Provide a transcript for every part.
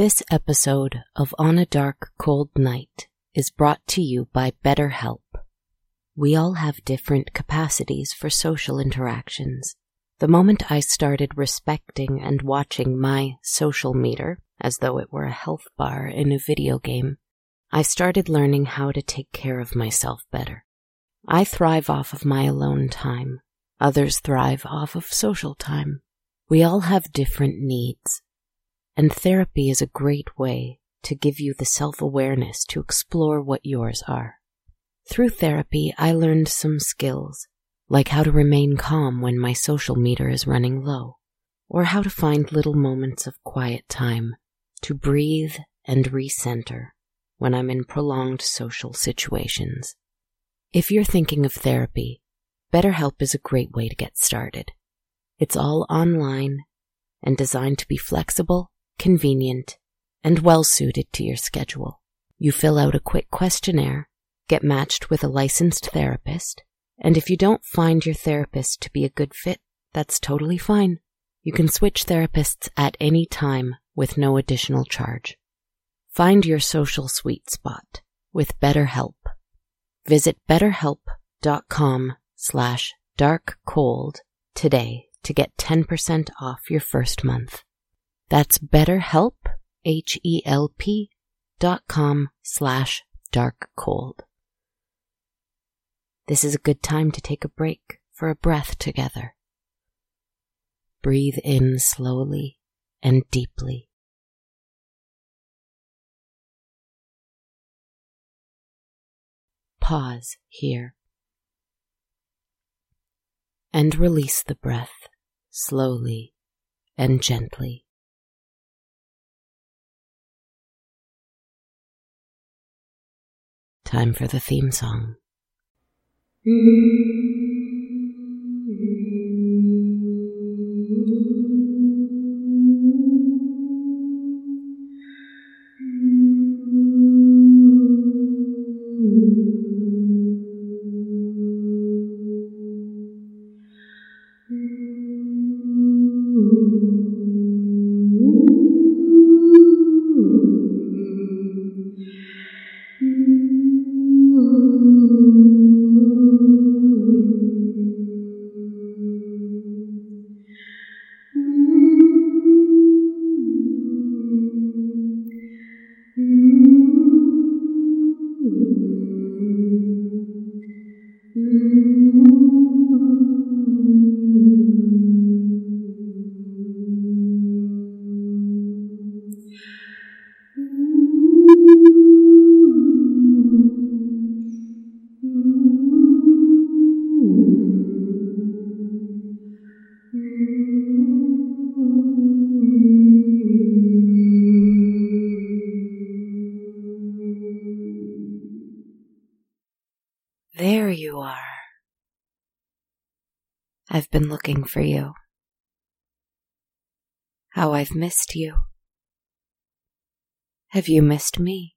This episode of On a Dark, Cold Night is brought to you by BetterHelp. We all have different capacities for social interactions. The moment I started respecting and watching my social meter, as though it were a health bar in a video game, I started learning how to take care of myself better. I thrive off of my alone time. Others thrive off of social time. We all have different needs. And therapy is a great way to give you the self-awareness to explore what yours are. Through therapy, I learned some skills, like how to remain calm when my social meter is running low, or how to find little moments of quiet time to breathe and recenter when I'm in prolonged social situations. If you're thinking of therapy, BetterHelp is a great way to get started. It's all online and designed to be flexible, convenient, and well-suited to your schedule. You fill out a quick questionnaire, get matched with a licensed therapist, and if you don't find your therapist to be a good fit, that's totally fine. You can switch therapists at any time with no additional charge. Find your social sweet spot with BetterHelp. Visit betterhelp.com/darkcold today to get 10% off your first month. That's BetterHelp, HELP.com/darkcold. This is a good time to take a break for a breath together. Breathe in slowly and deeply. Pause here. And release the breath slowly and gently. Time for the theme song. There you are. I've been looking for you. How I've missed you. Have you missed me?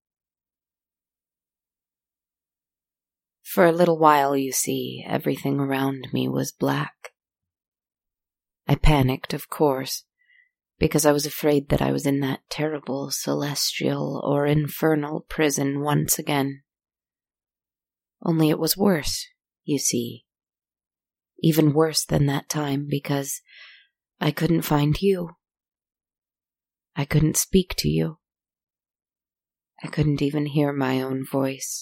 For a little while, you see, everything around me was black. I panicked, of course, because I was afraid that I was in that terrible celestial or infernal prison once again. Only it was worse, you see. Even worse than that time because I couldn't find you. I couldn't speak to you. I couldn't even hear my own voice.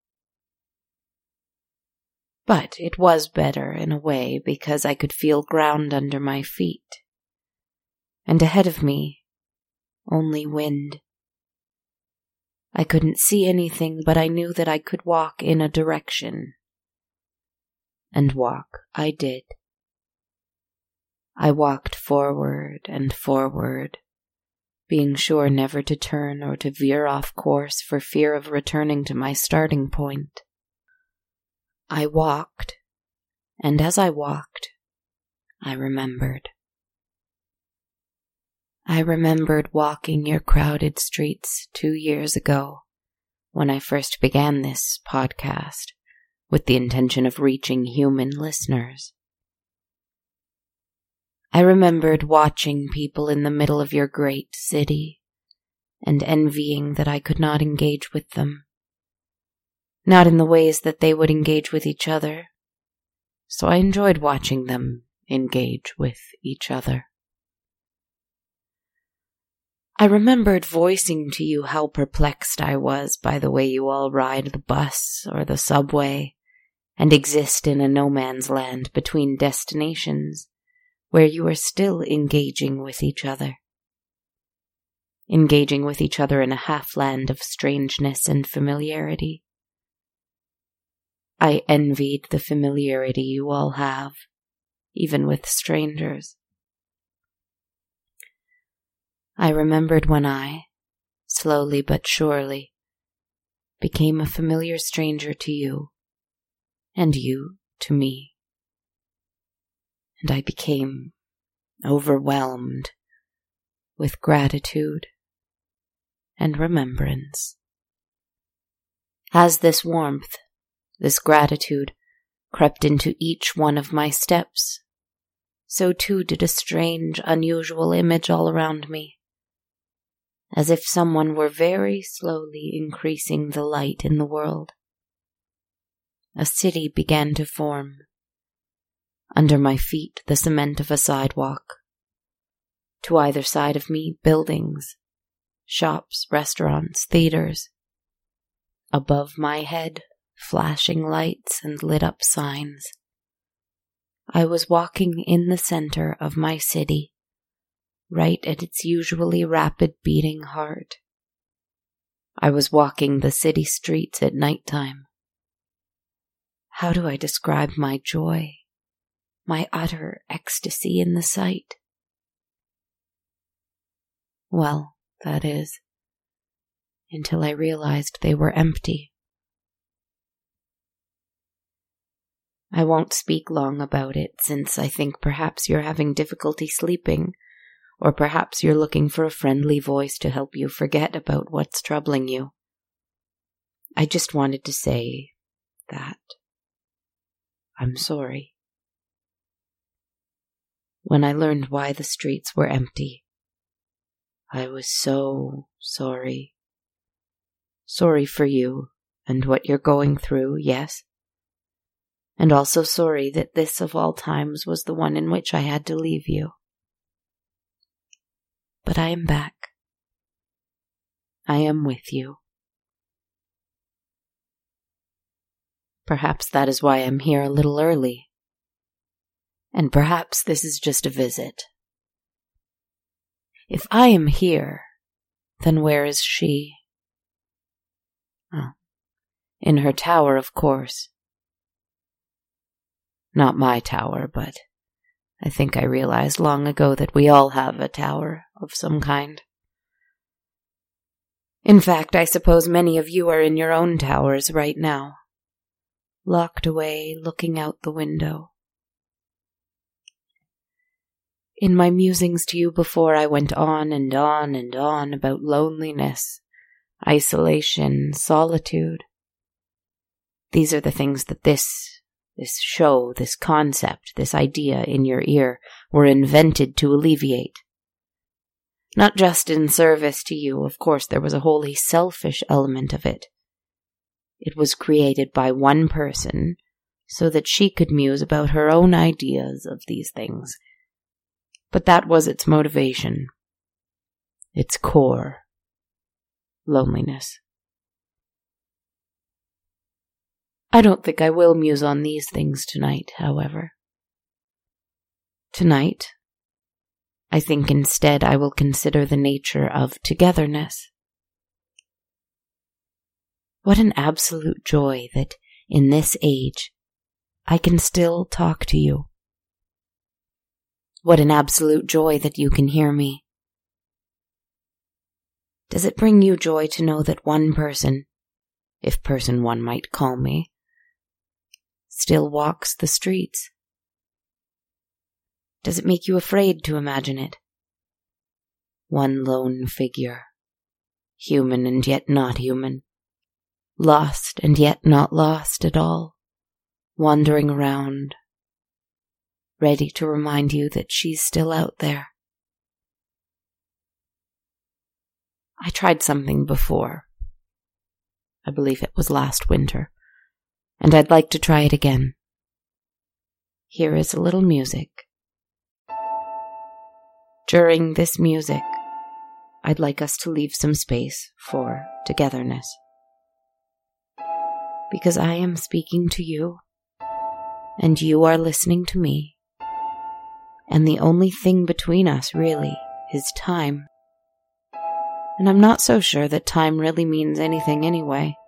But it was better in a way because I could feel ground under my feet. And ahead of me, only wind. I couldn't see anything, but I knew that I could walk in a direction. And walk I did. I walked forward and forward, being sure never to turn or to veer off course for fear of returning to my starting point. I walked, and as I walked, I remembered. I remembered walking your crowded streets 2 years ago when I first began this podcast with the intention of reaching human listeners. I remembered watching people in the middle of your great city and envying that I could not engage with them. Not in the ways that they would engage with each other, so I enjoyed watching them engage with each other. I remembered voicing to you how perplexed I was by the way you all ride the bus or the subway and exist in a no-man's land between destinations where you are still engaging with each other. Engaging with each other in a half-land of strangeness and familiarity. I envied the familiarity you all have, even with strangers. I remembered when I, slowly but surely, became a familiar stranger to you, and you to me. And I became overwhelmed with gratitude and remembrance. As this warmth, this gratitude, crept into each one of my steps, so too did a strange, unusual image all around me. As if someone were very slowly increasing the light in the world. A city began to form. Under my feet, the cement of a sidewalk. To either side of me, buildings, shops, restaurants, theaters. Above my head, flashing lights and lit-up signs. I was walking in the center of my city, right at its usually rapid beating heart. I was walking the city streets at nighttime. How do I describe my joy, my utter ecstasy in the sight? Well, that is, until I realized they were empty. I won't speak long about it, since I think perhaps you're having difficulty sleeping, or perhaps you're looking for a friendly voice to help you forget about what's troubling you. I just wanted to say that I'm sorry. When I learned why the streets were empty, I was so sorry. Sorry for you and what you're going through, yes. And also sorry that this of all times was the one in which I had to leave you. But I am back. I am with you. Perhaps that is why I'm here a little early. And perhaps this is just a visit. If I am here, then where is she? Oh, in her tower, of course. Not my tower, but I think I realized long ago that we all have a tower of some kind. In fact, I suppose many of you are in your own towers right now, locked away, looking out the window. In my musings to you before, I went on and on and on about loneliness, isolation, solitude. These are the things that this show, this concept, this idea in your ear were invented to alleviate. Not just in service to you, of course, there was a wholly selfish element of it. It was created by one person so that she could muse about her own ideas of these things. But that was its motivation, its core, loneliness. I don't think I will muse on these things tonight, however. Tonight, I think instead I will consider the nature of togetherness. What an absolute joy that, in this age, I can still talk to you. What an absolute joy that you can hear me. Does it bring you joy to know that one person, if person one might call me, still walks the streets? Does it make you afraid to imagine it? One lone figure, human and yet not human, lost and yet not lost at all, wandering around, ready to remind you that she's still out there. I tried something before. I believe it was last winter, and I'd like to try it again. Here is a little music. During this music, I'd like us to leave some space for togetherness. Because I am speaking to you, and you are listening to me, and the only thing between us, really, is time. And I'm not so sure that time really means anything anyway.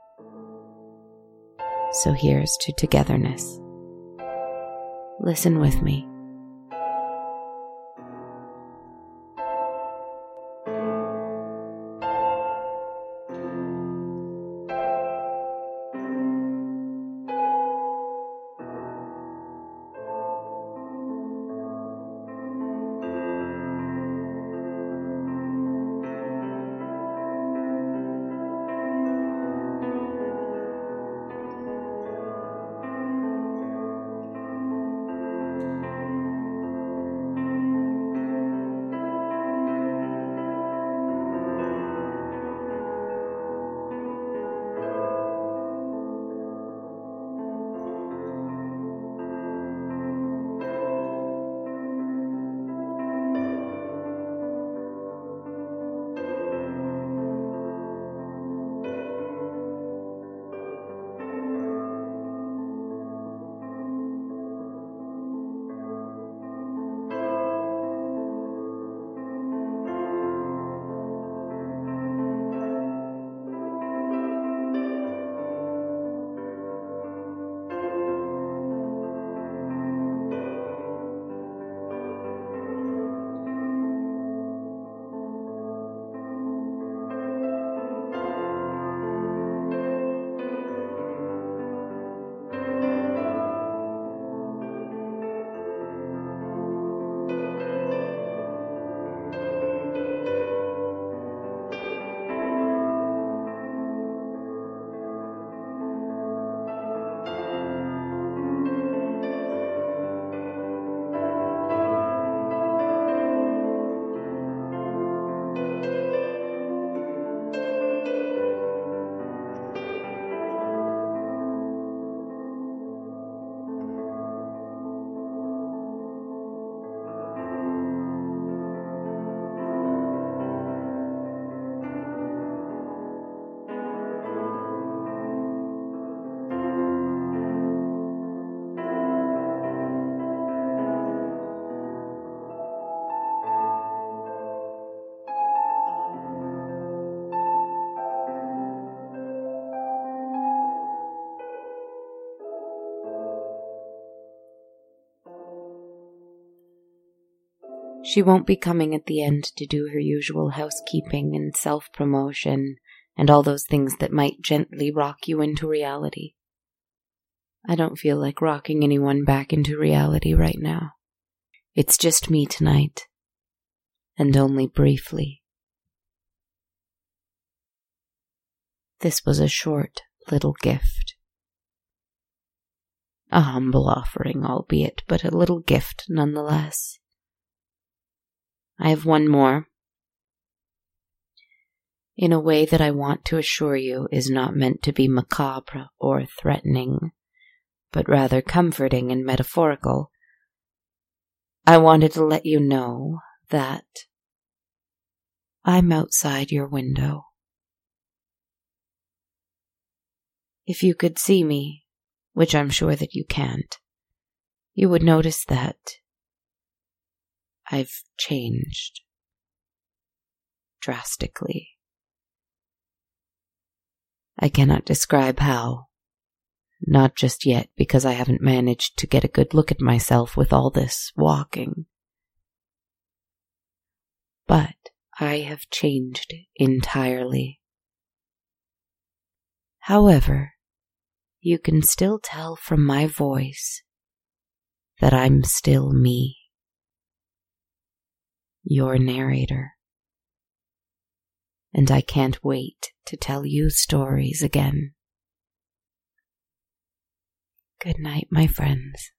So here's to togetherness. Listen with me. She won't be coming at the end to do her usual housekeeping and self-promotion and all those things that might gently rock you into reality. I don't feel like rocking anyone back into reality right now. It's just me tonight, and only briefly. This was a short little gift. A humble offering, albeit, but a little gift nonetheless. I have one more. In a way that I want to assure you is not meant to be macabre or threatening, but rather comforting and metaphorical. I wanted to let you know that I'm outside your window. If you could see me, which I'm sure that you can't, you would notice that I've changed drastically. I cannot describe how, not just yet because I haven't managed to get a good look at myself with all this walking. But I have changed entirely. However, you can still tell from my voice that I'm still me. Your narrator. And I can't wait to tell you stories again. Good night, my friends.